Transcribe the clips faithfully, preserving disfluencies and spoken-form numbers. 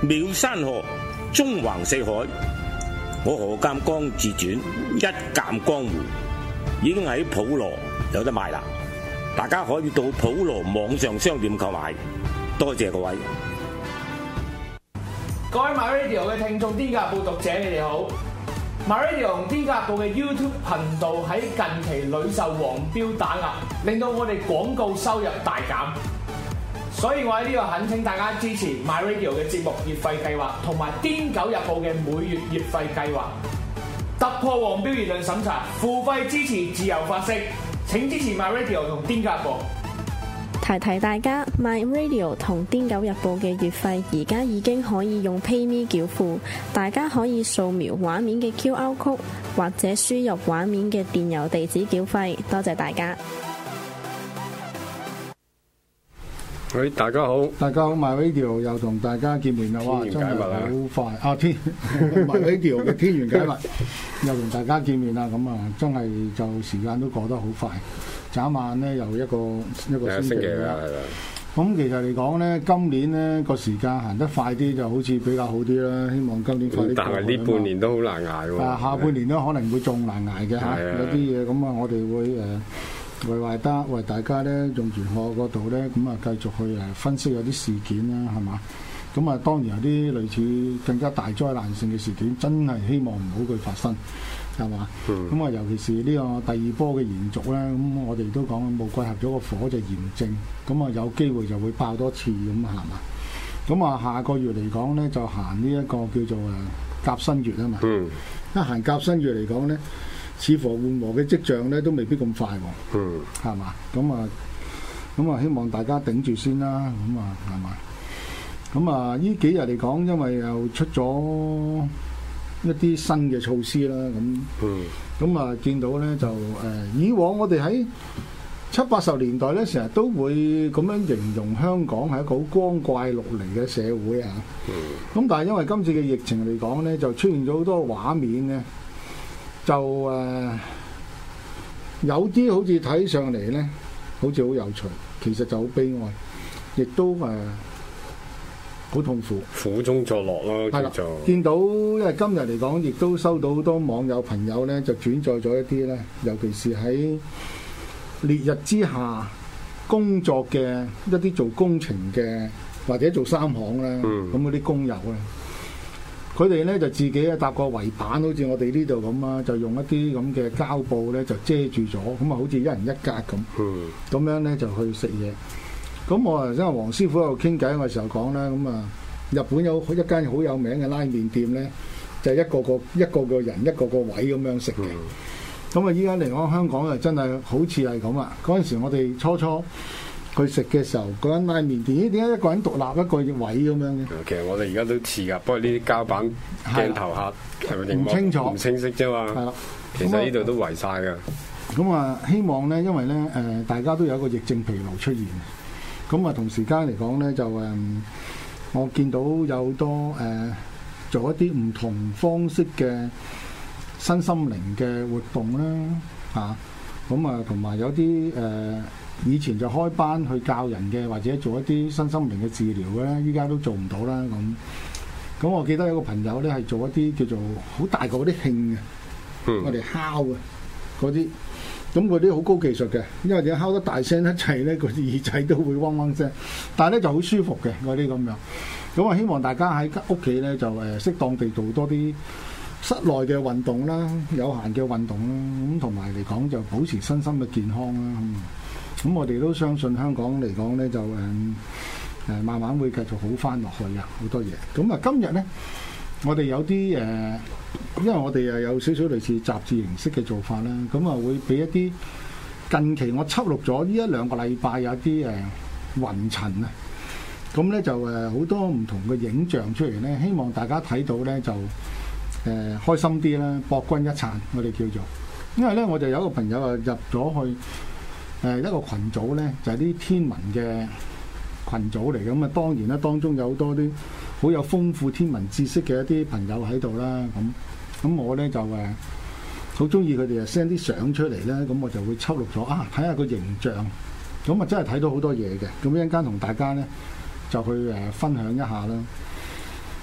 妙山河，縱橫四海。我何鑑江自傳一鑑江湖已經喺普羅有得賣啦，大家可以到普羅網上商店購買。多謝各位。 各位 MyRadio 嘅聽眾，《癲狗日報》讀者，你哋好。MyRadio 同《癲狗日報》嘅 YouTube 頻道喺近期屢受黃標打壓，令到我哋廣告收入大減。所以我喺呢度懇請大家支持 MyRadio 嘅節目月費計劃，同埋《癲狗日報》嘅每月月費計劃。突破黃標言論審查，付費支持自由發聲。請支持 MyRadio 同《癲狗日報》。 提提大家 ，MyRadio 同《癲狗日報》嘅月費而家已經可以用 PayMe 繳付，大家可以掃描畫面嘅 Q R code 或者輸入畫面嘅電郵地址繳費。多謝大家。 喂，大家好， 大家好 ，MyRadio 又同大家見面啦，哇，真係好快啊！天 ，MyRadio 嘅天元解密又同大家見面啦，咁啊，真係就時間都過得好快。眨眼咧又一個一個星期啦，係啦。咁其實嚟講咧，今年咧個時間行得快啲就好似比較好啲啦。希望今年快啲過。但係呢半年都好難捱喎。啊，下半年都可能會仲難捱嘅嚇，有啲嘢咁啊，我哋會誒為為得為大家咧用玄學嗰度咧，咁啊繼續去誒分析有啲事件啦，係嘛？咁啊當然有啲類似更加大災難性嘅事件，真係希望唔好佢發生。係嘛？咁啊、嗯，尤其是呢個第二波嘅延續咧，咁我哋都講戊癸合咗個火就炎症，咁啊有機會就會爆多次咁係嘛？咁啊下個月嚟講咧，就行呢一個叫做誒甲申月啊嘛。嗯。一行甲申月嚟講咧，似乎緩和嘅跡象咧都未必咁快喎。嗯。係嘛？咁啊，咁啊希望大家頂住先啦。咁啊係嘛？咁啊呢幾日嚟講，因為又出咗一啲新嘅措施啦，咁咁啊見到咧就誒、呃，以往我哋喺七八十年代咧，成日都會咁樣形容香港係一個好光怪陸離嘅社會啊。咁、嗯、但係因為今次嘅疫情嚟講咧，就出現咗好多畫面咧，就誒、呃、有啲好似睇上嚟咧，好似好有趣，其實就好悲哀，亦都誒。呃好痛苦， 苦中作樂咯，叫做見到，因為今日嚟講，亦都收到好多網友朋友咧，就轉載咗一啲咧，尤其是喺烈日之下工作嘅一啲做工程嘅或者做三行咧，咁嗰啲工友咧，佢哋咧就自己啊搭個圍板，好似我哋呢度咁啊，就用一啲咁嘅膠布咧就遮住咗，咁啊好似一人一格咁，咁、嗯、樣咧就去食嘢。咁我啊，因為黃師傅喺度傾偈嘅時候講啦，咁啊，日本有一間好有名嘅拉麵店咧，就係、一個個一個個人一個個位咁樣食嘅。咁啊，依家嚟講香港啊，真係好似係咁啊！嗰陣時我哋初初去食嘅時候，嗰間拉麵店，咦？點解一個人獨立一個位咁樣嘅？ 其實我哋而家都似㗎，不過呢啲膠板鏡頭下係咪唔清楚、 唔清晰啫嘛？係啦，其實呢度都圍晒㗎。 咁啊，希望咧，因為咧誒、呃，大家都有一個疫症疲勞出現。咁啊，同時間嚟講咧，就誒、嗯，我見到有好多誒、呃，做一啲唔同方式嘅身心靈嘅活動啦，嚇。咁啊，同埋有啲誒、呃，以前就開班去教人嘅，或者做一啲身心靈嘅治療嘅咧，依家都做唔到啦。咁，咁我記得有個朋友咧，係做一啲叫做好大個嗰啲磬嘅，嗯、我哋敲嘅嗰啲。咁嗰啲好高技術嘅，因為你敲得大聲一齊咧，嗰啲耳仔都會嗡嗡聲。但係咧就好舒服嘅嗰啲咁樣。咁我希望大家喺屋企咧就誒適當地做多啲室內嘅運動啦，有限嘅運動啦。咁同埋嚟講就保持身心嘅健康啦。咁、嗯、我哋都相信香港嚟講咧就誒誒、呃、慢慢會繼續好翻落去啊，好多嘢。咁啊今日咧我哋有啲誒。呃因為我哋又有少少類似雜誌形式嘅做法啦，咁啊會俾一啲近期我輯錄咗呢一兩個禮拜有啲誒雲層啊，咁咧就誒好多唔同嘅影像出嚟咧，希望大家睇到咧就誒、呃、開心啲啦，博君一粲我哋叫做。因為咧我就有一個朋友啊入咗去誒、呃、一個群組咧，就係、是、啲天文嘅群組嚟，咁啊當然啦，當中有好多啲好有豐富天文知識嘅一啲朋友喺度啦，咁咁我咧就誒好中意佢哋啊 send 啲相出嚟咧，咁我就會抽錄咗啊，睇下個形象，咁啊真係睇到好多嘢嘅，咁一陣間同大家咧就去誒分享一下啦。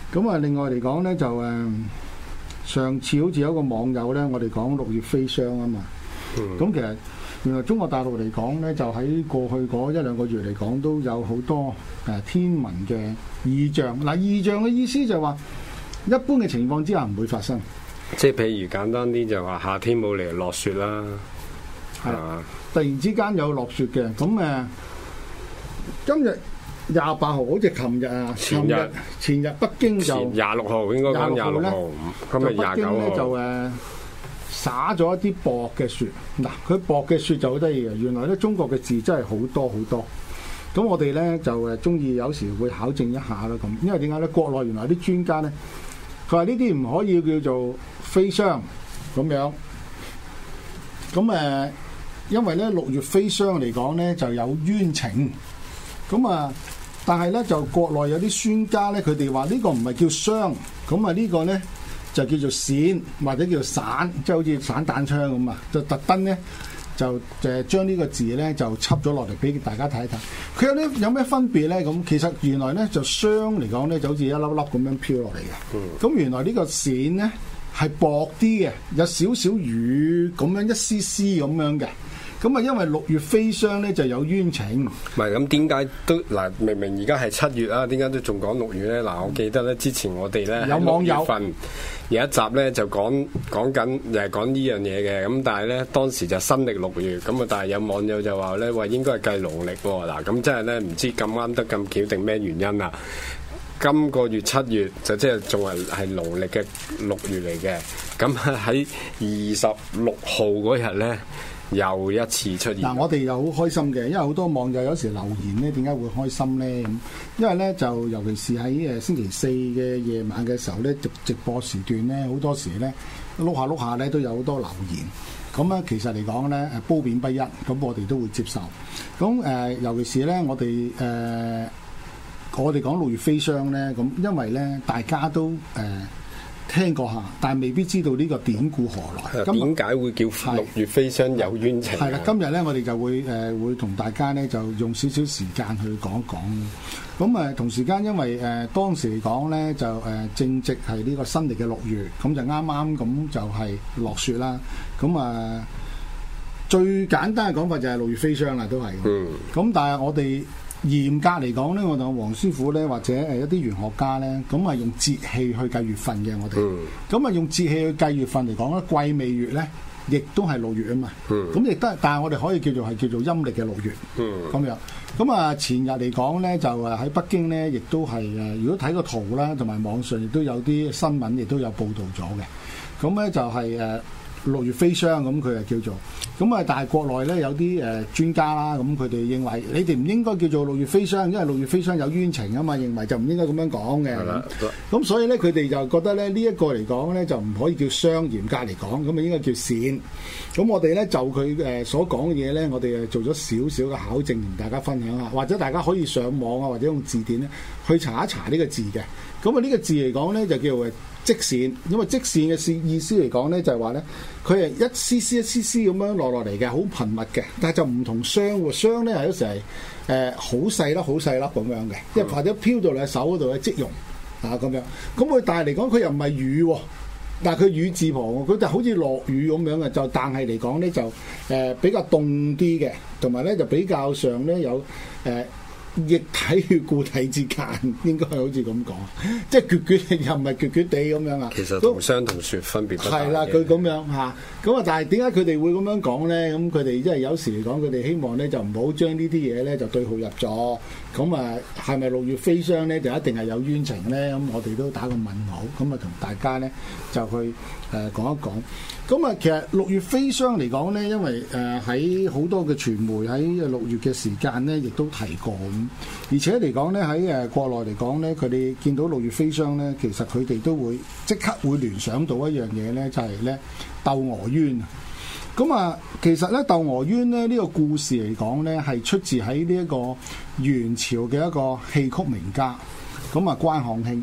咁啊，另外嚟講咧就誒、呃，上次好似有一個網友咧，我哋講六月飛霜啊嘛。咁、嗯、其實原來中國大陸嚟講咧，就喺過去嗰一兩個月嚟講，都有好多誒、呃、天文嘅異象。嗱、呃，異象嘅意思就係話，一般嘅情況之下唔會發生。 即係譬如簡單啲就話夏天冇嚟落雪啦，係嘛？ 突然之間有落雪嘅，咁誒、呃，今日廿八號好似琴日啊，前日前日北京就廿六號應該講廿六號，今日廿九號咧就誒灑咗一啲薄嘅雪。嗱，佢薄嘅雪就好得意嘅，原來咧中國嘅字真係好多好多。咁我哋咧就誒中意有時會考證一下啦咁，因為點解咧？國內原來啲專家咧，佢話呢啲唔可以叫做飛霜咁樣。咁誒、呃，因為咧六月飛霜嚟講咧就有冤情。咁啊，但係咧就國內有啲專家咧，佢哋話呢個唔係叫霜，咁啊呢個咧就叫做霰或者叫做散，即係好似散彈槍咁啊，就特登咧就誒將呢個字咧就輯咗落嚟俾大家睇一睇。佢有啲有咩分別咧？咁其實原來咧就霜嚟講咧就好似一粒粒咁樣飄落嚟嘅。咁、嗯、原來呢個霰咧係薄啲嘅，有少少雨咁樣一絲絲咁樣嘅。咁啊，因為六月飛霜咧就有冤情。 唔係咁點解都嗱？明明而家係七月啊，點解都仲講六月咧？嗱，我記得咧之前我哋咧有網友六月份有一集咧就講講緊又係講呢樣嘢嘅。咁但係咧當時就新曆六月，咁啊但係有網友就話咧話應該係計農曆喎。嗱，咁即係咧唔知咁啱得咁巧定咩原因啦？今個月七月就即係仲係係農曆嘅六月嚟嘅。咁喺二十六號嗰日咧，又一次出現。嗱， 我哋又好開心嘅，因為好多網友有時留言咧，點解會開心咧？咁因為咧就尤其是喺誒星期四嘅夜晚嘅時候咧，直直播時段咧，好多時咧碌下碌下咧都有好多留言。咁咧其實嚟講咧誒褒貶不一，咁我哋都會接受。咁誒、呃、尤其是咧我哋誒、呃、我哋講六月飛霜咧，咁因為咧大家都誒。呃聽過下，但係未必知道呢個典故何來。 點解會叫六月飛霜有冤情？ 係啦，今日咧我哋就會誒、呃、會同大家咧就用少少時間去講一講。咁誒、呃、同時間，因為誒、呃、當時嚟講咧就誒、呃、正值係呢個新曆嘅六月，咁就啱啱咁就係落雪啦。咁啊、呃、最簡單嘅講法就係六月飛霜啦，都係。嗯。咁但係我哋嚴格嚟講咧，我同黃師傅咧，或者誒一啲玄學家咧，咁啊用節氣去計月份嘅我哋，咁啊、嗯、用節氣去計月份嚟講咧，癸未月咧，亦都係六月啊嘛，咁亦都係，但係我哋可以叫做係叫做陰歷嘅六月，咁、嗯、樣，咁啊前日嚟講咧，就誒喺北京咧，亦都係誒，如果睇個圖啦，同埋網上亦都有啲新聞，亦都有報導咗嘅，咁咧就係誒。六月飛霜咁佢就叫做咁啊，但係國內咧有啲誒專家啦，咁佢哋認為你哋唔應該叫做六月飛霜，因為六月飛霜有冤情啊嘛，認為就唔應該咁樣講嘅。咁所以咧佢哋就覺得咧呢一個嚟講咧就唔可以叫霜，嚴格嚟講咁啊應該叫霰。咁我哋咧就佢誒所講嘅嘢咧，我哋誒做咗少少嘅考證同大家分享下，或者大家可以上網啊，或者用字典咧去查一查呢個字嘅。咁啊呢個字嚟講咧就叫做積霰，因為積霰嘅意思嚟講咧就係話咧，佢係一絲絲一絲絲咁樣落落嚟嘅，好頻密嘅，但係就唔同霜喎。霜咧係有時係誒好細粒好細粒咁樣嘅，即係或者飄到你手嗰度嘅即溶啊咁樣。咁佢但係嚟講佢又唔係雨喎，但係佢雨字旁喎，佢就好似落雨咁樣嘅，就但係嚟講咧就誒、呃、比較凍啲嘅，同埋咧就比較上咧有誒。呃液體與固體之間應該係好似咁講，即係決決又唔係決決地咁樣啊。 其實同霜同雪分別不大嘅。係啦，佢咁樣嚇，咁啊，但係點解佢哋會咁樣講咧？咁佢哋即係有時嚟講，佢哋希望咧就唔好將呢啲嘢咧就對號入座。咁啊，係咪六月飛霜咧就一定係有冤情咧？咁我哋都打個問號。咁啊，同大家咧就去誒、呃、講一講。咁啊，其實六月飛霜嚟講咧，因為誒喺好多嘅傳媒喺六月嘅時間咧，亦都提過咁。而且嚟講咧，喺誒國內嚟講咧，佢哋見到六月飛霜咧，其實佢哋都會即刻會聯想到一樣嘢咧，就係咧竇娥冤啊。咁啊，其實咧竇娥冤咧呢個故事嚟講咧，係出自喺呢一個元朝嘅一個戲曲名家，咁啊關漢卿。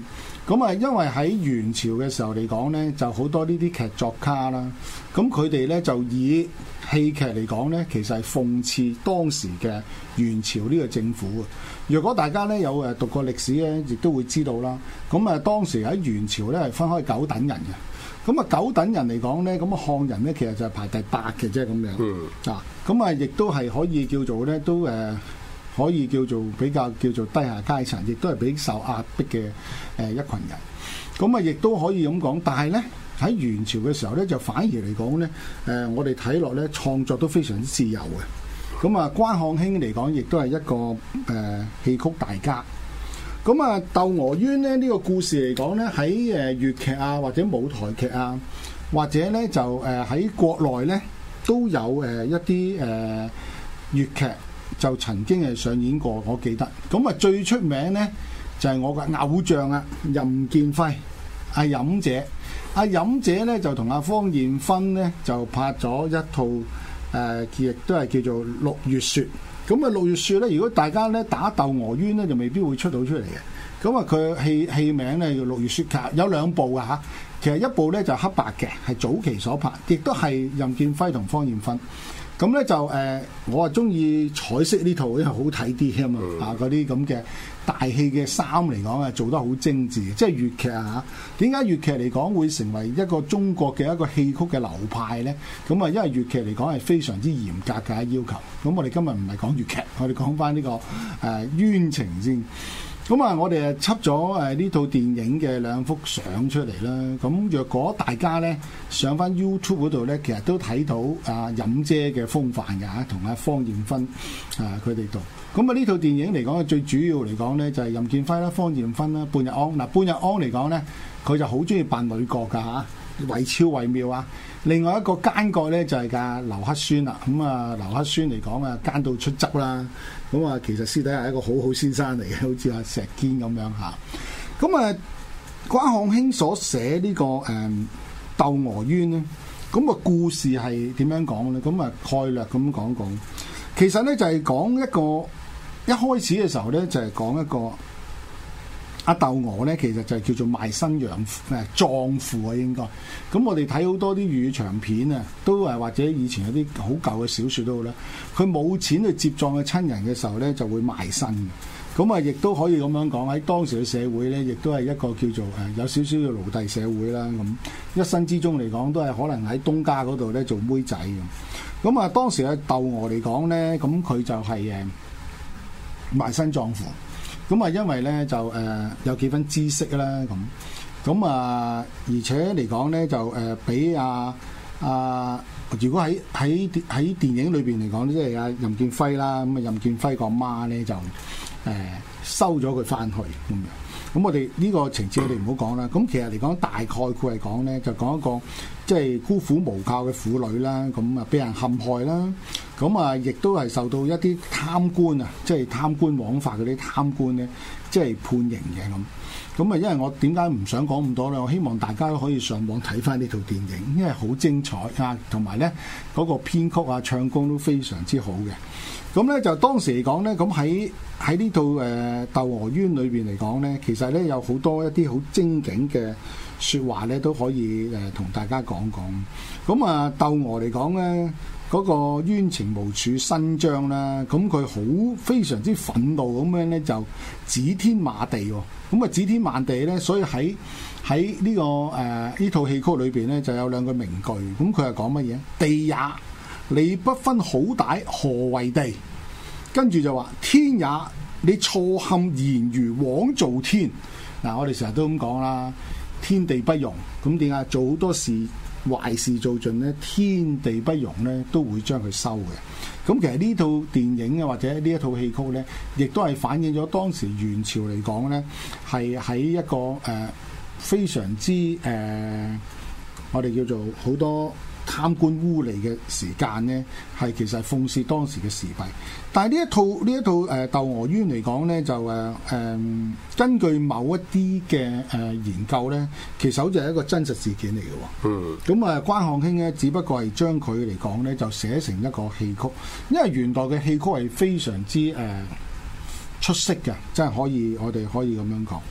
咁啊，因為喺元朝嘅時候嚟講咧，就好多呢啲劇作家啦。咁佢哋咧就以戲劇嚟講咧，其實係諷刺當時嘅元朝呢個政府嘅。若果大家咧有誒讀過歷史咧，亦都會知道啦。咁啊，當時喺元朝咧係分開九等人嘅。咁啊，九等人嚟講咧，咁啊漢人咧其實就係排第八嘅啫咁樣。嗯。啊，咁啊，亦都係可以叫做咧，都誒、呃、可以叫做比較叫做低下階層，亦都係比受壓迫嘅誒一群人。咁啊，亦都可以咁講，但係咧喺元朝嘅時候咧，就反而嚟講咧，誒、呃、我哋睇落咧創作都非常之自由嘅。咁啊，關漢卿嚟講，亦都係一個誒、呃、戲曲大家。咁啊，《竇娥冤》咧呢、這個故事嚟講咧，喺誒粵劇啊或者舞台劇啊，或者咧就誒喺、呃、國內咧都有誒、呃、一啲誒、呃、粵劇就曾經係上演過，我記得。咁啊，最出名咧就係、是、我嘅偶像啊，任劍輝阿任姐。阿任姐咧就同阿芳艷芬咧就拍咗一套誒，亦、呃、都係叫做《六月雪》。咁啊，《六月雪》咧，如果大家咧打《竇娥冤》咧，就未必會出到出嚟嘅。咁啊，佢戲戲名咧叫《六月雪》，有兩部㗎嚇。其實一部咧就黑白嘅，係早期所拍，亦都係任劍輝同芳艷芬。咁咧就誒、呃，我啊中意彩色呢套，因為好睇啲啊嘛。啊，嗰啲咁嘅大戲嘅衫嚟講啊，做得好精緻，即係粵劇啊嚇。點解粵劇嚟講會成為一個中國嘅一個戲曲嘅流派咧？咁啊，因為粵劇嚟講係非常之嚴格嘅要求。咁我哋今日唔係講粵劇，我哋講翻呢個誒、呃、冤情先。咁啊，我哋誒輯咗誒呢套電影嘅兩幅相出嚟啦。咁若果大家咧上翻 YouTube 嗰度咧，其實都睇到啊任姐嘅風範嘅嚇，同阿芳艷芬啊佢哋度。咁啊呢套電影嚟講，最主要嚟講咧就係任劍輝啦、芳艷芬啦、半日安。嗱，半日安嚟講咧，佢就好中意扮女角㗎嚇，惟肖惟妙啊。另外一個奸角咧就係㗎劉克宣啦。咁啊劉克宣嚟講啊奸到出汁啦。咁啊其實私底下係一個好好先生嚟嘅，好似阿石堅咁樣嚇。咁啊關漢卿所寫呢、這個誒《竇娥冤》咧，咁、那個故事係點樣講咧？咁啊概略咁講講，其實咧就係、是、講一個一開始嘅時候咧就係、是、講一個。阿竇娥咧，其實就係叫做賣身養誒壯婦啊，應該。咁我哋睇好多啲粵語長片啊，都誒或者以前有啲好舊嘅小説都好啦。佢冇錢去接葬嘅親人嘅時候咧，就會賣身嘅。咁啊，亦都可以咁樣講，喺當時嘅社會咧，亦都係一個叫做誒有少少嘅奴隸社會啦。咁一生之中嚟講，都係可能喺東家嗰度咧做妹仔咁。咁啊，當時嘅竇娥嚟講咧，咁佢就係誒賣身壯婦。咁啊，因為咧就誒、呃、有幾分知識啦，咁咁啊，而且嚟講咧就誒俾阿阿，如果喺喺喺電影裏邊嚟講，即係阿任劍輝啦，咁啊任劍輝個媽咧就誒、呃、收咗佢翻去咁樣。咁我哋呢個情節我哋唔好講啦。咁其實嚟講大概括嚟講咧，就講一個即係孤苦無靠嘅婦女啦，咁啊俾人陷害啦。咁啊，亦都係受到一啲貪官啊，即係貪官枉法嗰啲貪官咧，即係判刑嘅咁。咁啊，因為我點解唔想講咁多咧？我希望大家都可以上網睇翻呢套電影，因為好精彩啊，同埋咧嗰個編曲啊、唱功都非常之好嘅。咁咧就當時嚟講咧，咁喺喺呢套誒《竇娥冤》裏邊嚟講咧，其實咧有好多一啲好精警嘅説話咧，都可以誒同大家講講。咁啊，竇娥嚟講咧，嗰個冤情無處伸張啦，咁佢好非常之憤怒咁樣咧，就指天罵地喎。咁啊，指天罵地咧，所以喺喺呢個誒呢套戲曲裏邊咧，就有兩個名句。咁佢係講乜嘢？地也，你不分好歹，何為地？跟住就話天也，你錯陷言語，枉造天。嗱，我哋成日都咁講啦，天地不容。咁點解做好多事壞事做盡咧？天地不容咧，都會將佢收嘅。咁其實呢套電影啊，或者呢一套戲曲咧，亦都係反映咗當時元朝嚟講咧，係喺一個誒、呃、非常之誒、呃，我哋叫做好多貪官污吏嘅時間咧，係其實係諷刺當時嘅時弊。但係呢一套呢一套誒《竇娥冤》嚟講咧，就誒誒、呃、根據某一啲嘅誒研究咧，其實好似係一個真實事件嚟嘅喎。嗯。咁啊，關漢卿咧，只不過係將佢嚟講咧，就寫成一個戲曲，因為元代嘅戲曲係非常之誒、呃、出色嘅，真係可以我哋可以咁樣講。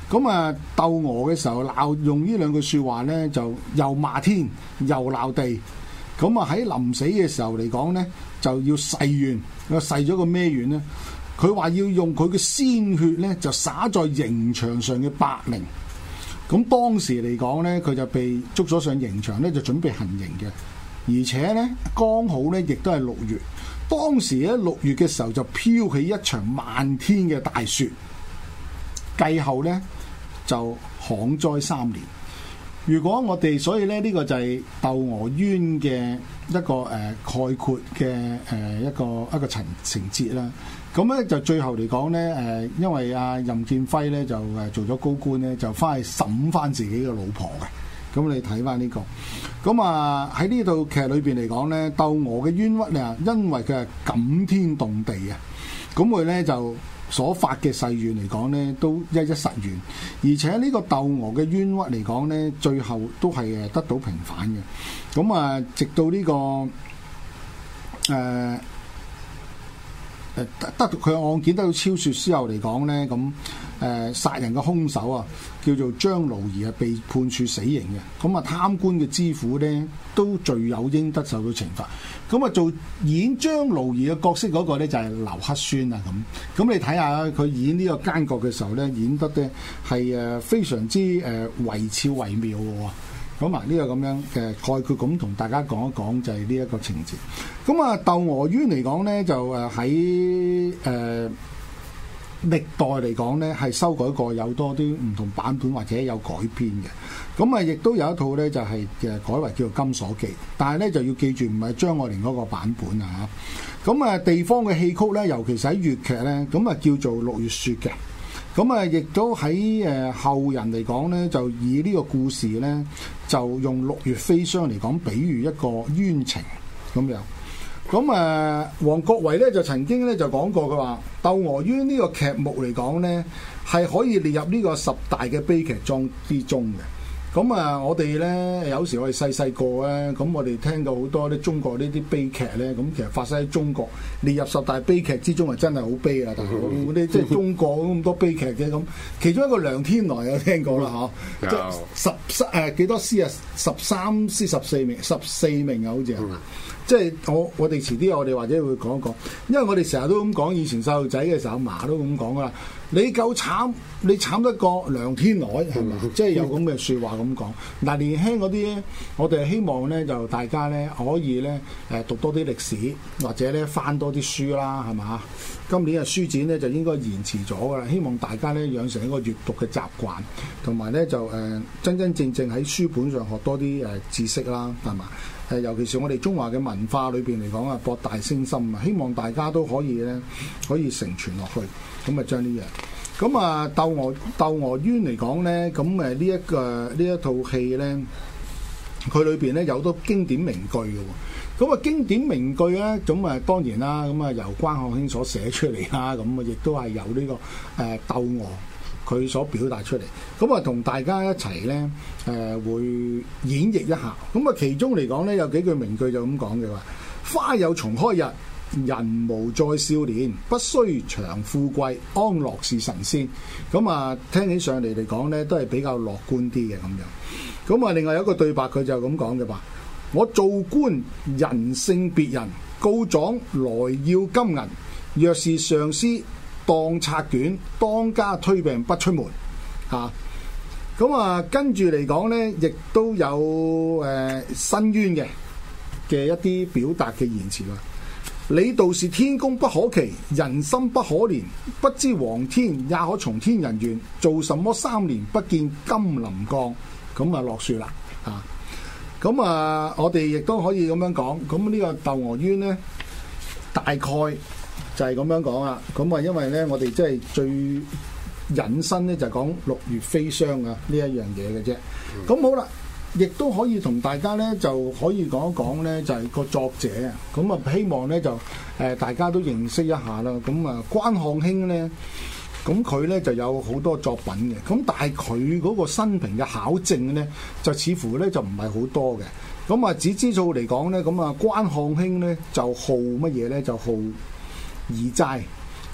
咁啊鬥鵝嘅時候鬧用呢兩句説話咧，就又罵天又鬧地。咁啊喺臨死嘅時候嚟講咧，就要誓願，佢誓咗個咩願咧？佢話要用佢嘅鮮血咧，就灑在刑場上嘅百靈。咁當時嚟講咧，佢就被捉咗上刑場咧，就準備行刑嘅。而且咧，剛好咧，亦都係六月。當時咧六月嘅時候就飄起一場漫天嘅大雪，繼後咧就旱災三年。如果我哋所以咧呢、這個就係竇娥冤嘅一個誒、呃、概括嘅誒、呃、一個一個情情節啦。咁咧就最後嚟講咧誒，因為阿、啊、任劍輝咧就誒做咗高官咧，就翻去審翻自己嘅老婆嘅。咁你睇翻呢個，咁啊喺呢套劇裏邊嚟講咧，竇娥嘅冤屈啊，因為佢係感天動地啊，咁佢咧就所發嘅誓願嚟講咧，都一一實現，而且呢個竇娥嘅冤屈嚟講咧，最後都係誒得到平反嘅。咁啊，直到呢、這個誒。呃誒得得佢嘅案件得到昭雪之後嚟講咧，咁誒、呃、殺人嘅兇手啊，叫做張勞兒啊，被判處死刑嘅。咁啊貪官嘅知府咧，都罪有應得，受到懲罰。咁啊做演張勞兒嘅角色嗰個咧就係劉克宣啊咁。咁你睇下佢演呢個奸角嘅時候咧，演得咧係誒非常之誒惟肖惟妙嘅喎。咁啊，呢個咁樣嘅概括咁同大家講一講就係呢一個情節。咁啊，竇娥冤嚟講咧，就誒喺誒歷代嚟講咧係修改過有多啲唔同版本或者有改編嘅。咁啊，亦都有一套咧就係誒改為叫做《金鎖記》，但係咧就要記住唔係張愛玲嗰個版本啊嚇。咁啊，地方嘅戲曲咧，尤其是喺粵劇咧，咁啊叫做《六月雪》嘅。咁啊，亦都喺誒後人嚟講咧，就以呢個故事咧，就用六月飛霜嚟講，比喻一個冤情咁樣。咁誒，王國維咧就曾經咧就講過，佢話《竇娥冤》呢個劇目嚟講咧，係可以列入呢個十大嘅悲劇中之中嘅。咁啊，我哋咧有時我哋細細個咧，咁我哋聽到好多啲中國呢啲悲劇咧，咁其實發生喺中國列入十大悲劇之中，係真係好悲啊！大佬，啲即係中國咁多悲劇嘅咁，其中一個梁天來有聽過啦嚇，即係十誒幾多詩啊？十三詩十四名，十四名啊，好似係嘛？即係我我哋遲啲我哋或者會講一講，因為我哋成日都咁講，以前細路仔嘅時候，嫲都咁講噶啦。你夠慘，你慘得過梁天來係咪？即係有咁嘅説話咁講。嗱，年輕嗰啲咧，我哋希望咧就大家咧可以咧誒讀多啲歷史，或者咧翻多啲書啦，係嘛？今年嘅書展咧就應該延遲咗噶啦，希望大家咧養成一個閱讀嘅習慣，同埋咧就誒、呃、真真正正喺書本上學多啲誒、呃、知識啦，係嘛？誒，尤其是我哋中華嘅文化裏邊嚟講啊，博大精深啊，希望大家都可以咧，可以承傳落去，咁啊將呢樣，咁啊竇娥竇娥冤嚟講咧，咁誒呢一個呢一套戲咧，佢裏邊咧有好多經典名句嘅喎，咁啊經典名句咧，咁啊當然啦，咁啊由關漢卿所寫出嚟啦，咁啊亦都係由呢個誒竇娥佢所表達出嚟，咁啊同大家一齊咧誒會演繹一下。咁啊其中嚟講咧有幾句名句就咁講嘅話：花有重開日，人無再少年，不須長富貴，安樂是神仙。咁啊聽起上嚟嚟講咧都係比較樂觀啲嘅咁樣。咁啊另外有一個對白佢就咁講嘅話：我做官人勝別人，告狀來要金銀，若是上司當拆卷，當家推病不出門嚇。咁啊，跟住嚟講咧，亦都有誒申冤嘅嘅一啲表達嘅言辭啦。你道是天公不可欺，人心不可憐，不知皇天也可從天人願，做什麼三年不見甘霖降？咁啊落雪啦嚇。咁啊，我哋亦都可以咁樣講。咁呢個竇娥冤咧，大概就係咁樣講啦，咁啊，因為咧，我哋即係最引申咧，就講六月飛霜啊呢一樣嘢嘅啫。咁、嗯、好啦，亦都可以同大家咧就可以講一講咧，就係、是、個作者啊。咁啊，希望咧就誒、呃、大家都認識一下啦。咁啊，關漢卿咧，咁佢咧就有好多作品嘅。咁但係佢嗰個生平嘅考證咧，就似乎咧就唔係好多嘅。咁啊，只知道嚟講咧，咁啊關漢卿咧就好乜嘢咧？就好義齋，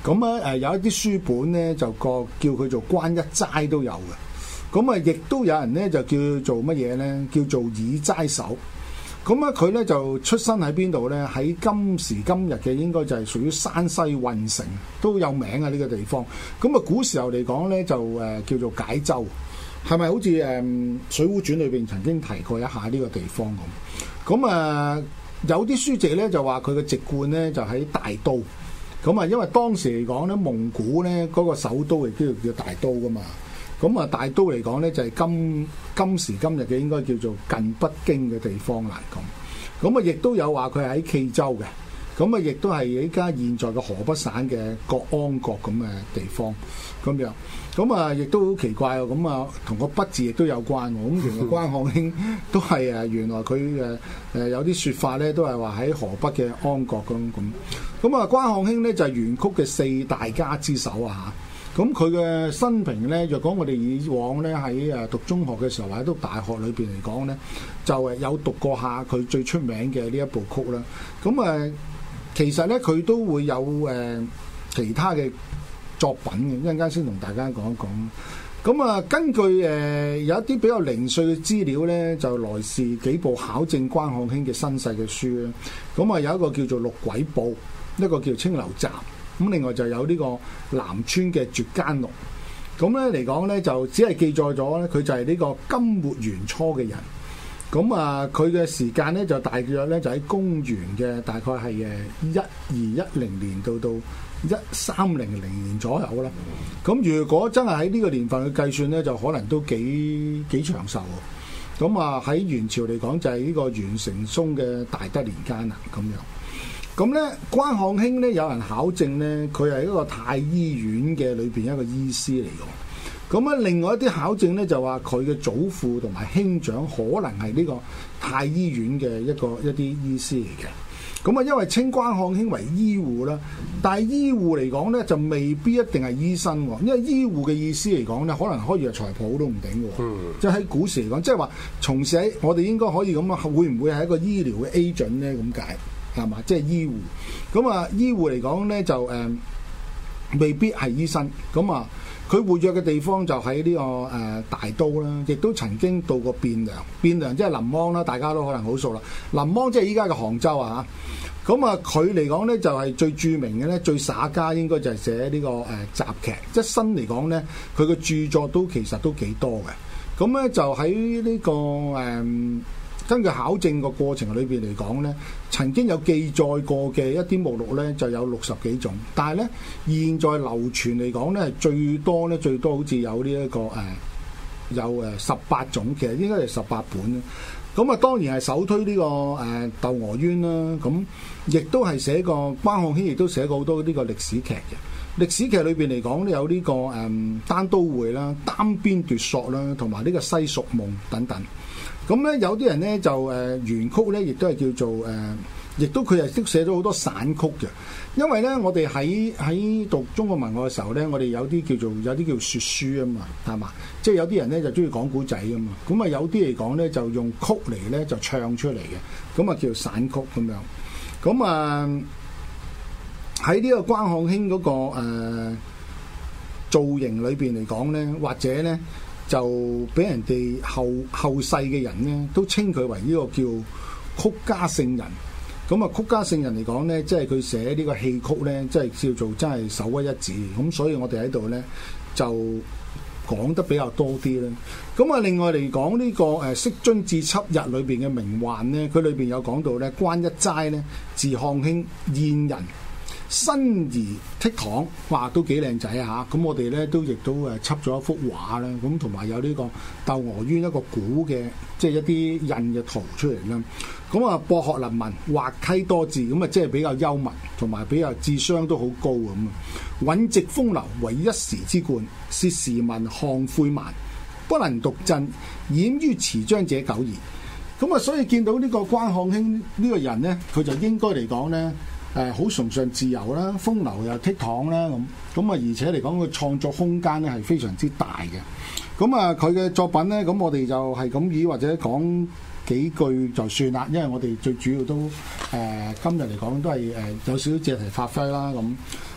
咁咧誒有一啲書本咧就個叫佢做關一齋都有嘅。咁啊，亦都有人咧就叫做乜嘢咧？叫做以齋手。咁啊，佢咧就出身喺邊度咧？喺今時今日嘅應該就係屬於山西運城，都有名啊呢、這個地方。咁啊，古時候嚟講咧就誒、呃、叫做解州，係咪好似誒《水滸傳》裏邊曾經提過一下呢個地方咁？咁啊、呃，有啲書籍咧就話佢嘅籍貫咧就喺大都。咁啊，因為當時嚟講咧，蒙古咧嗰、那個首都亦都要叫大都噶嘛。咁啊，大都嚟講咧，就係今今時今日嘅應該叫做近北京嘅地方嚟講。咁啊，亦都有話佢係喺冀州嘅。咁啊，亦都係依家現在嘅河北省嘅各安國咁嘅地方咁樣。咁啊，亦都好奇怪喎。咁啊，同個北字亦都有關喎。咁原來關漢卿都係誒，原來佢誒誒有啲説法咧，都係話喺河北嘅安國咁咁。咁啊，關漢卿咧就係元曲嘅四大家之首啊嚇。咁佢嘅生平咧，若講我哋以往咧喺誒讀中學嘅時候或者讀大學裏邊嚟講咧，就誒有讀過下佢最出名嘅呢一部曲啦。咁誒，其實咧佢都會有誒其他嘅作品嘅，一陣間先同大家講一講。咁啊，根據誒有一啲比較零碎嘅資料咧，就來自幾部考證關漢卿嘅身世嘅書咧。咁啊，有一個叫做《六鬼報》，一個叫《清流集》。咁另外就有呢個南川嘅絕間錄，咁咧嚟講咧就只係記載咗咧，佢就係呢個金末元初嘅人。咁啊，佢嘅時間咧就大約咧就喺公元嘅大概係誒一二一零年到到一三零零年左右啦。咁如果真係喺呢個年份去計算咧，就可能都幾幾長壽喎。咁啊喺元朝嚟講就係呢個元成宗嘅大德年間啦，咁樣。咁咧，關漢卿咧有人考證咧，佢係一個太醫院嘅裏邊一個醫師嚟嘅。咁啊，另外一啲考證咧就話佢嘅祖父同埋兄長可能係呢個太醫院嘅一個一啲醫師嚟嘅。咁啊，因為稱關漢卿為醫護啦，但係醫護嚟講咧就未必一定係醫生喎，因為醫護嘅意思嚟講咧，可能開藥材鋪都唔定嘅。嗯，即係喺古時嚟講，即係話從事喺我哋應該可以咁啊，會唔會係一個醫療嘅 agent 咧？咁解？係嘛？即係醫護咁啊！醫護嚟講咧，就誒、呃、未必係醫生咁啊。佢活躍嘅地方就喺呢、這個誒、呃、大都啦，亦都曾經到過汴梁。汴梁即係臨安啦，大家都可能好熟啦。臨安即係依家嘅杭州啊。咁啊，佢嚟講咧就係、是、最著名嘅咧，最耍家應該就係寫呢、這個誒、呃、雜劇。一生嚟講咧，佢嘅著作都其實都幾多嘅。咁咧就喺呢、這個誒。呃根據考證個過程裏邊嚟講咧，曾經有記載過嘅一啲目錄咧就有六十幾種，但係咧現在流傳嚟講咧係最多咧最多好似有呢、這、一個誒、呃、有誒十八種，其實應該係十八本啦。咁啊當然係首推呢、這個誒《竇娥冤》啦，咁亦都係寫過關漢卿，亦都寫過好多呢個歷史劇嘅。歷史劇裏邊嚟講咧有呢、這個誒、呃、單都會啦、單邊奪索啦，同埋呢個西蜀夢等等。咁咧有啲人咧就誒、呃、元曲咧，亦都係叫做誒，亦、呃、都佢係都寫咗好多散曲嘅。因為咧，我哋喺喺讀中國文學嘅時候咧，我哋有啲叫做有啲叫説書啊嘛，係嘛？即係有啲人咧就中意講古仔啊嘛。咁啊有啲嚟講咧就用曲嚟咧就唱出嚟嘅，咁啊叫做散曲咁樣。咁啊喺呢個關漢卿嗰、那個、呃、造型裏邊嚟講咧，或者咧。就俾人哋後後世嘅人咧，都稱佢為呢個叫曲家聖人。咁啊，曲家聖人嚟講咧，即係佢寫呢個戲曲咧，即係叫做真係首屈一指。咁所以我哋喺度咧就講得比較多啲啦。咁啊，另外嚟講呢個誒釋遵至七日裏邊嘅名宦咧，佢裏邊有講到咧，關一齋咧字漢卿，燕人。身而倜儻，哇，都幾靚仔啊！嚇，咁我哋咧都亦都誒輯咗一幅畫啦，咁同埋有呢個《竇娥冤》一個古嘅，即係一啲印嘅圖出嚟啦。咁啊，博學能文，滑稽多智，咁啊，即係比較幽默，同埋比較智商都好高咁啊。韻直風流，為一時之冠，涉時文項晦蠻，不能獨振，掩於詞章者久矣。咁啊，所以見到呢個關漢卿呢個人咧，佢就應該嚟講咧。誒好崇尚自由啦，風流又倜儻啦，咁咁啊，而且嚟講佢創作空間咧係非常之大嘅。咁啊，佢嘅作品咧，咁我哋就係咁以或者講幾句就算啦，因為我哋最主要都誒、呃、今日嚟講都係誒、呃、有少少借題發揮啦咁。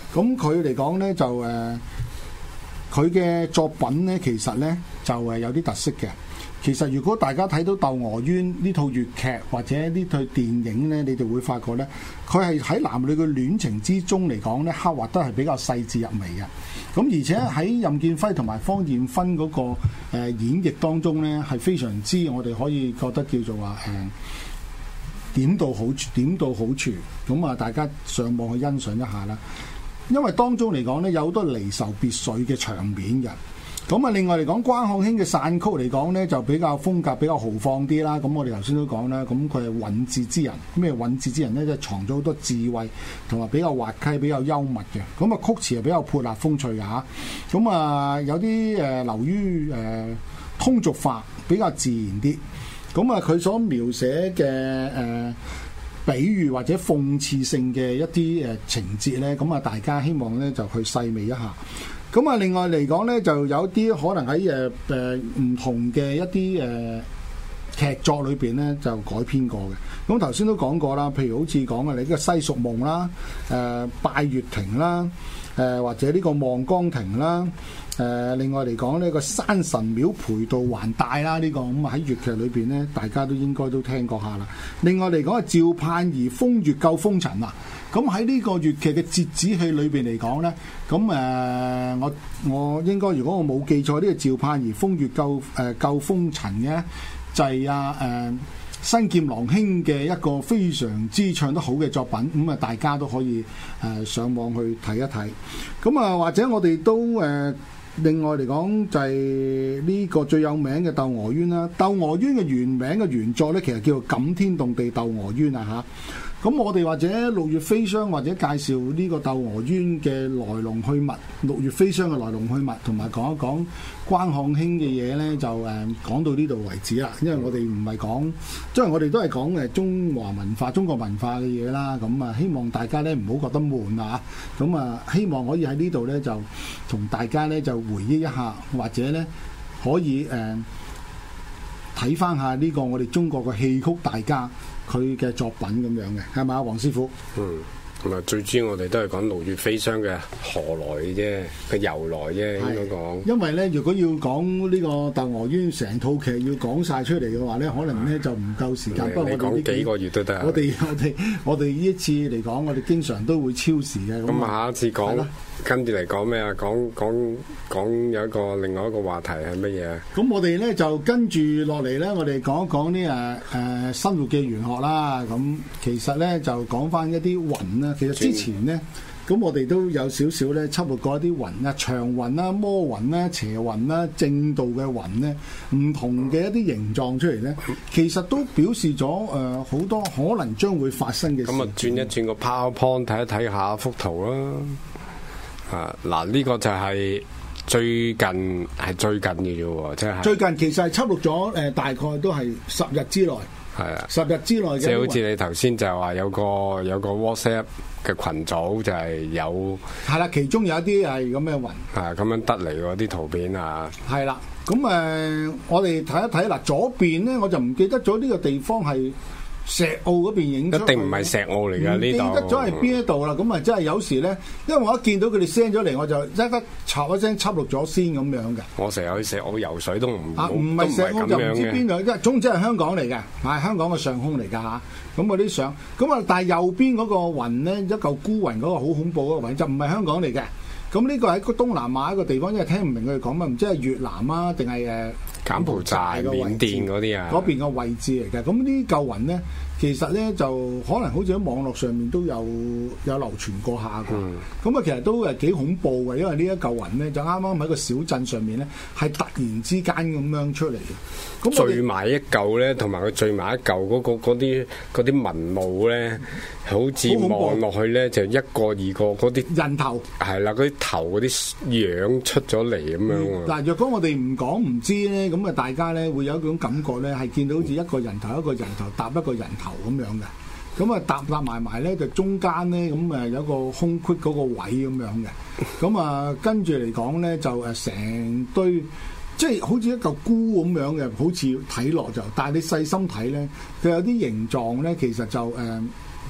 咁佢嚟講咧就誒，佢、呃、嘅作品咧其實咧就誒有啲特色嘅。其實如果大家睇到《竇娥冤》呢套粵劇或者呢套電影咧，你哋會發覺咧，佢係喺男女嘅戀情之中嚟講咧，刻畫得係比較細緻入微嘅。咁而且喺任劍輝同埋芳艷芬嗰個誒演繹當中咧，係非常之我哋可以覺得叫做話誒、呃、點到好處，點到好處。咁啊，大家上網去欣賞一下啦。因為當中嚟講咧，有好多離愁別緒嘅場面嘅。咁啊，另外嚟講，關漢卿嘅散曲嚟講咧，就比較風格比較豪放啲啦。咁我哋頭先都講啦，咁佢係韻致之人。咩韻致之人咧？就藏咗好多智慧，同埋比較滑稽、比較幽默嘅。咁啊，曲詞係比較潑辣風趣嘅嚇。咁啊，有啲誒流於誒、呃、通俗化，比較自然啲。咁啊，佢所描寫嘅誒、呃、比喻或者諷刺性嘅一啲誒情節咧，咁啊，大家希望咧就去細味一下。咁啊，另外嚟講咧，就有啲可能喺誒誒唔同嘅一啲誒、呃、劇作裏邊咧，就改編過嘅。咁頭先都講過啦，譬如好似講嘅你呢個《西蜀夢》啦、誒、呃《拜月亭》啦、誒、呃、或者呢個《望江亭》啦、誒、呃、另外嚟講呢個《山神廟陪渡還帶》啦，呢、這個咁啊喺粵劇裏邊咧，大家都應該都聽過下啦。另外嚟講啊，趙盼兒風月救風塵啊。咁喺呢個粵劇嘅折子戲裏邊嚟講咧，咁誒、呃、我我應該如果我冇記錯，呢、這個趙盼兒風月救誒、呃、救風塵嘅就係啊誒新劍郎卿嘅一個非常之唱得好嘅作品，咁、嗯、啊大家都可以誒、呃、上網去睇一睇。咁啊或者我哋都誒、呃、另外嚟講就係呢個最有名嘅《竇娥冤》啦，《竇娥冤》嘅原名嘅原作咧，其實叫做《感天動地竇娥冤》啊嚇。咁我哋或者六月飛霜或者介紹呢個《竇娥冤》嘅來龍去脈，六月飛霜嘅來龍去脈，同埋講一講關漢卿嘅嘢咧，就誒、呃、講到呢度為止啦。因為我哋唔係講，即係我哋都係講誒中華文化、中國文化嘅嘢啦。咁啊，希望大家咧唔好覺得悶啊。咁啊，希望可以喺呢度咧就同大家咧就回憶一下，或者咧可以誒睇翻下呢個我哋中國嘅戲曲大家佢嘅作品咁樣嘅，係咪啊，黃師傅？嗯， 咁啊，最主要我哋都係講六月飛霜嘅何來啫，嘅由來啫，應該講。 因為咧，如果要講呢個《竇娥冤》成套劇要講晒出嚟嘅話咧，可能咧就唔夠時間。不過我哋講幾個月都得。 我哋我哋我哋呢一次嚟講，我哋經常都會超時嘅。 咁啊，下一次講。跟住嚟講咩啊？講講講有一個另外一個話題係乜嘢啊？ 咁我哋咧就跟住落嚟咧，我哋講一講呢誒誒生活嘅玄學啦。咁其實咧就講翻一啲魂啦。其實之前咧，咁我哋都有少少咧輯錄過一啲魂啊，長魂啦、魔魂啦、邪魂啦、正道嘅魂咧，唔同嘅一啲形狀出嚟咧，其實都表示咗誒好多可能將會發生嘅事。 咁啊，轉一轉個 PowerPoint 睇一睇下幅圖啦。啊！嗱，呢個就係最近係最近嘅啫喎，即係最近其實係輯錄咗誒，大概都係十日之內。係啊，十日之內嘅。 即係好似你頭先就話有個有個 WhatsApp 嘅群組就係有。係啦，其中有一啲係咁嘅雲。 係咁樣得嚟嗰啲圖片啊。 係啦，咁誒、呃，我哋睇一睇嗱，左邊咧我就唔記得咗呢個地方係石澳嗰邊影出， 一定唔係石澳嚟㗎呢度。 記得咗係邊一度啦？咁啊，真係有時咧，因為我一見到佢哋 send 咗嚟，我就一得插一聲輯錄咗先咁樣嘅。 我成日去石澳游水都唔啊，唔係石澳就唔知邊度，因為總之係香港嚟嘅，係香港嘅上空嚟㗎嚇。咁嗰啲相，咁啊，但係右邊嗰個雲咧，一嚿孤雲嗰個好恐怖嗰個雲，就唔係香港嚟嘅。咁呢個喺個東南亞一個地方，因為聽唔明佢哋講乜，唔知係越南啊定係誒柬埔寨、緬甸嗰啲啊， 嗰邊嘅位置嚟嘅。咁呢嚿雲咧，其實咧就可能好似喺網絡上面都有有流傳過下嘅。咁啊、嗯，其實都係幾恐怖嘅，因為呢一嚿雲咧就啱啱喺個小鎮上面咧，係突然之間咁樣出嚟嘅。咁聚埋一嚿咧，同埋佢聚埋一嚿嗰、嗰個嗰啲嗰啲紋霧咧，好似望落去咧就一個二個嗰啲人頭，係啦，嗰啲頭嗰啲樣出咗嚟咁樣喎。 嗱、嗯，若果我哋唔講唔知咧，咁啊大家咧會有一種感覺咧，係見到好似一個人頭一個人頭搭一個人頭咁樣嘅。咁啊搭搭埋埋咧，就中間咧咁誒有個空隙嗰個位咁樣嘅。咁啊跟住嚟講咧，就誒成堆。即係好似一嚿菇咁樣嘅，好似睇落就，但係你細心睇咧，佢有啲形狀咧，其實就誒、呃、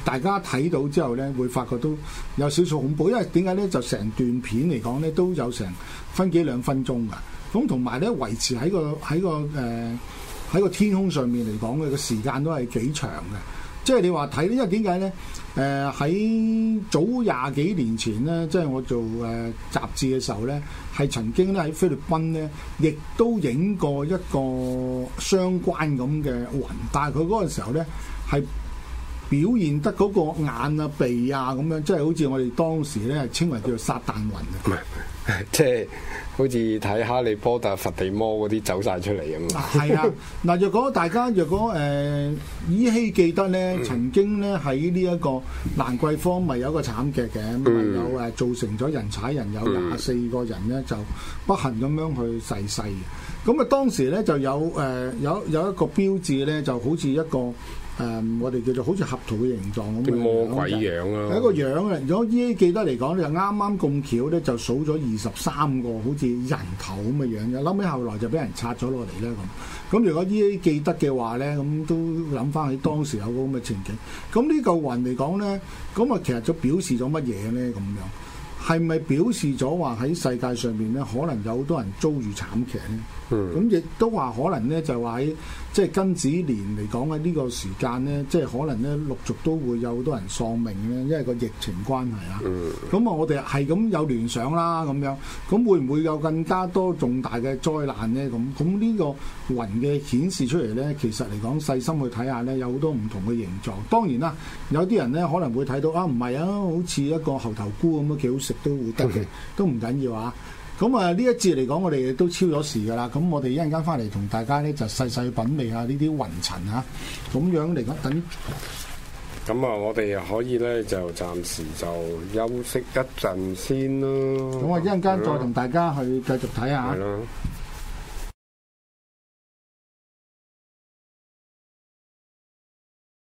大家睇到之後咧，會發覺都有少少恐怖，因為點解咧？就成段片嚟講咧，都有成分幾兩分鐘噶。咁同埋咧，維持喺個喺個誒喺、呃、個天空上面嚟講嘅個時間都係幾長嘅。即係你話睇，因為點解咧？誒、呃、喺早廿幾年前咧，即係我做誒、呃、雜誌嘅時候咧，係曾經咧喺菲律賓咧，亦都影過一個相關咁嘅雲，但係佢嗰個時候咧係表現得嗰個眼啊、鼻啊咁樣，即係好似我哋當時咧係稱為叫做撒旦雲啊。 即係好似睇哈利波特伏地魔嗰啲走晒出嚟咁。 係啊，嗱，若果大家若果誒、呃、依稀記得咧，嗯、曾經咧喺呢一個蘭桂坊咪有一個慘劇嘅，咪、嗯、有誒造成咗人踩人，有廿四個人咧就不幸咁樣去逝世嘅。咁啊當時咧就有誒、呃、有有一個標誌咧，就好似一個。誒、嗯，我哋叫做好似合桃嘅形狀咁嘅魔鬼樣啊！ 係一個樣啊！如果依記得嚟講，就啱啱咁巧咧，就數咗二十三個好似人頭咁嘅樣嘅。後尾後來就俾人拆咗落嚟咧咁。咁如果依記得嘅話咧，咁都諗翻起當時有個咁嘅情景。咁呢嚿雲嚟講咧，咁啊其實就表示咗乜嘢咧？咁樣係咪表示咗話喺世界上面咧，可能有好多人遭遇慘劇咧？咁亦、嗯、都話可能咧，就話喺即係庚子年嚟講嘅呢個時間咧，即係可能咧陸續都會有好多人喪命咧，因為個疫情關係啊。咁啊、嗯，我哋係咁有聯想啦，咁樣咁會唔會有更加多重大嘅災難咧？咁咁呢個雲嘅顯示出嚟咧，其實嚟講細心去睇下咧，有好多唔同嘅形狀。當然啦，有啲人咧可能會睇到啊，唔係啊，好似一個猴頭菇咁樣幾好食都會得嘅，嗯、都唔緊要啊。咁啊，呢一節嚟講，我哋都超咗時㗎啦。咁我哋一陣間翻嚟同大家咧就細細品味下呢啲雲層嚇。咁樣嚟講，等咁啊，我哋可以咧就暫時就休息一陣先咯。 咁我一陣間再同大家去繼續睇下。係咯。